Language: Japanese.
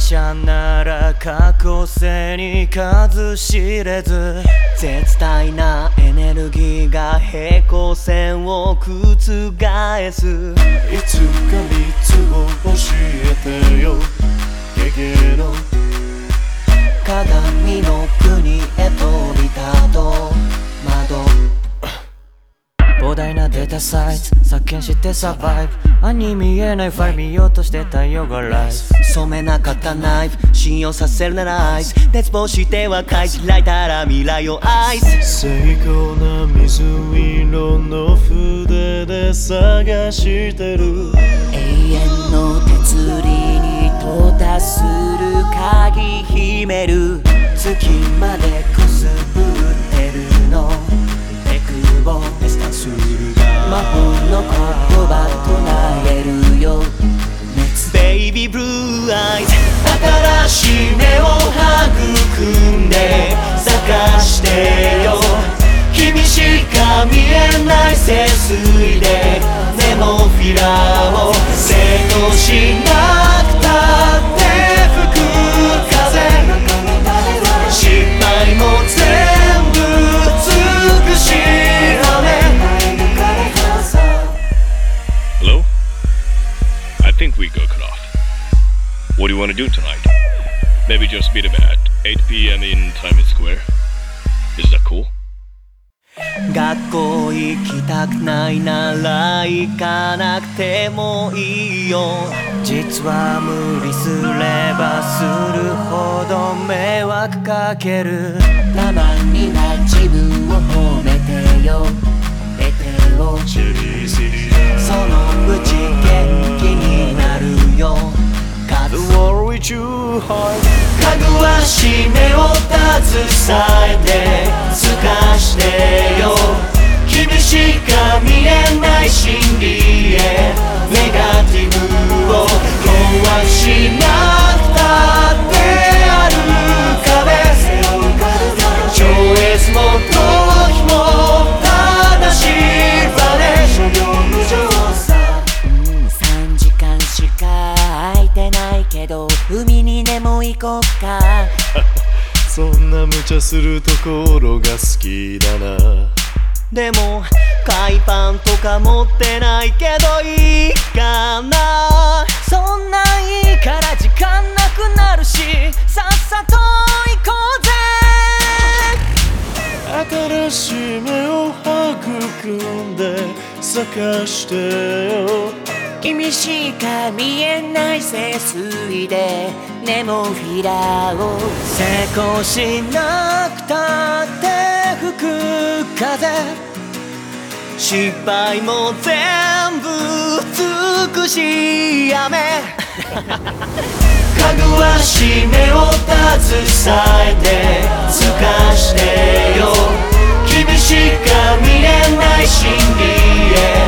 者なら過去性に数知れず、絶対なエネルギーが平行線を覆す。いつか 3つを教えてよ、ゲゲの鏡の国へ飛び立とう。窓膨大なデータサイズ削減してサバイブ。暗に見えないファイル見ようとして太陽がライズ。染めなかったナイフ信用させるならアイス。絶望しては書い開いたら未来をアイス。 精巧な水色の筆で探してる。 永遠の鉄輪に到達する鍵秘める。月までくすぶってるのエクボエスタスルが魔法の言葉唱えるよ。ベイビーブルーアイズ新しい根を育んで探してよ。君しか見えない聖水でネモフィラを成功しなくたって吹く風。失敗も全部尽くし Hello? I think we got cut off. What do you want to do tonight? Maybe just meet him at 8 p.m. in Times Square? Is that cool? 学校行きたくないなら行かなくてもいいよ。実は無理すればするほど迷惑かける。たまには自分を褒めてよ。得てをそのうち元気になるよ。 The war with you heart かぐわしめを携えて透かしてよ。君しか見えない真理へネガティブを壊しなくたってある壁。超越も逃避も正しいバネ。3時間しか空いてないけど海にでも行こっか。 そんな無茶するところが好きだな。 でも海パンとか持ってないけどいいかな。そんなんいいから時間なくなるしさっさと行こうぜ。 新しい芽を育んで探してよ。 君しか見えない聖水でネモフィラを成功しなくたって吹く風。失敗も全部尽くし雨。かぐわしめを携えて透かしてよ。君しか見えない真理へ